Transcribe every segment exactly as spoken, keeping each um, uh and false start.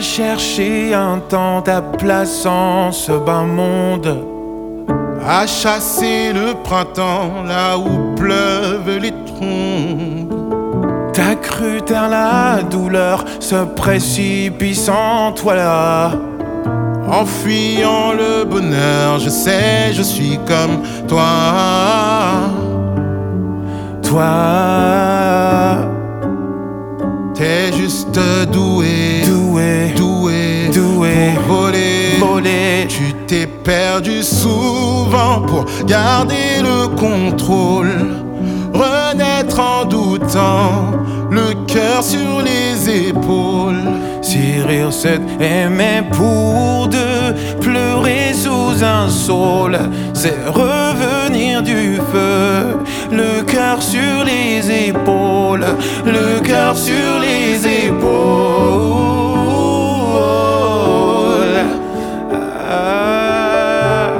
cherché un temps ta place en ce bas monde, à chasser le printemps là où pleuvent les trombes. T'as cru taire la douleur se précipitant toi là. En fuyant le bonheur, je sais, je suis comme toi. Toi, t'es juste doué, doué, doué, doué, pour voler, voler. Tu t'es perdu souvent pour garder le contrôle, renaître en doutant, le cœur sur les épaules. Si rire c'est aimer pour deux, pleurer sous un saule, c'est revenir du feu, le cœur sur les épaules, le cœur sur les épaules. Ah.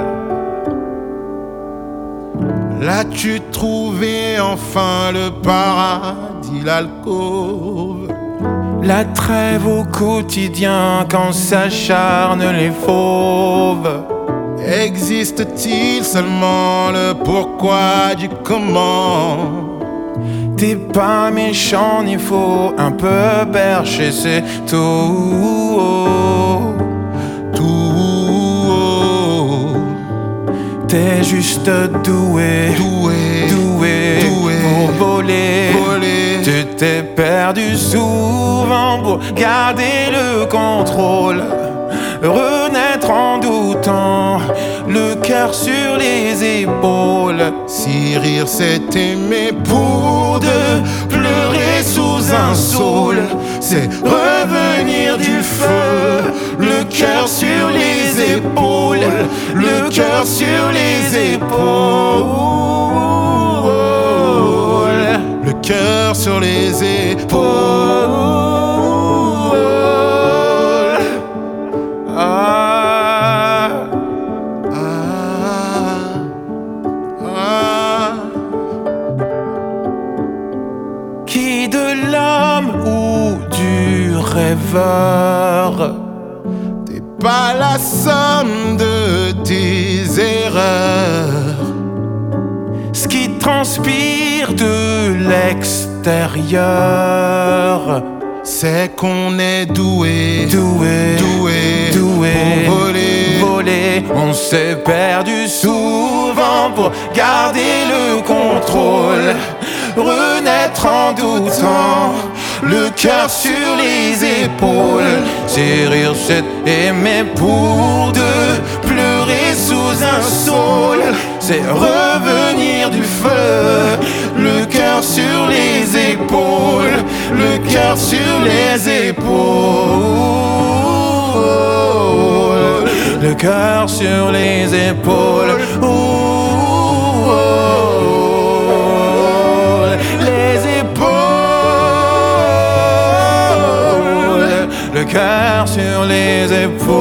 L'as-tu trouvé enfin le paradis, l'alcôve? La trêve au quotidien quand s'acharnent les fauves. Existe-t-il seulement le pourquoi du comment? T'es pas méchant ni faux, un peu perché c'est tout. Tout. T'es juste doué, Doué, doué, doué pour voler, voler. Tu t'es perdu souvent pour garder le contrôle, renaître en doutant, le cœur sur les épaules. Si rire c'est aimer pour deux, pleurer sous un saule, c'est revenir du feu, le cœur sur les épaules, le cœur sur les épaules, le cœur sur les épaules. Ah, Ah, ah. qui de l'homme ou du rêveur? T'es pas la somme de tes erreurs. Ce qui transpire de l'extérieur, C'est qu'on est doué, doué, doué, doué, pour voler, voler. On s'est perdu souvent pour garder le contrôle, renaître en doutant, le cœur sur les épaules. C'est rire, c'est aimer pour deux, pleurer sous un saule, c'est revenir du feu, le cœur sur les épaules, le cœur sur les épaules, le cœur sur les épaules. Ouh, les épaules, le cœur sur les épaules.